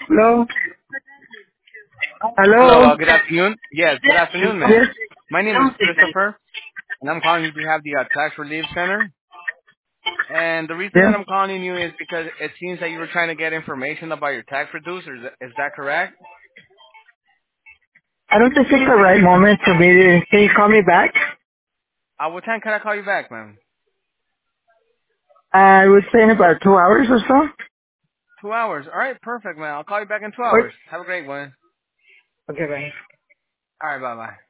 Hello? Hello, Hello? good afternoon. Yes, good afternoon, ma'am. Yes? My name is Christopher, and I'm calling you to have the Tax Relief Center. And the reason Yes? that I'm calling you is because it seems that you were trying to get information about your tax reducer. Is that correct? I don't think it's the right moment for me to... Can you call me back? What time can I call you back, ma'am? I would say in about 2 hours or so. 2 hours. All right, perfect, man. I'll call you back in 2 hours. Or, Have a great one. okay, bye. All right, bye-bye.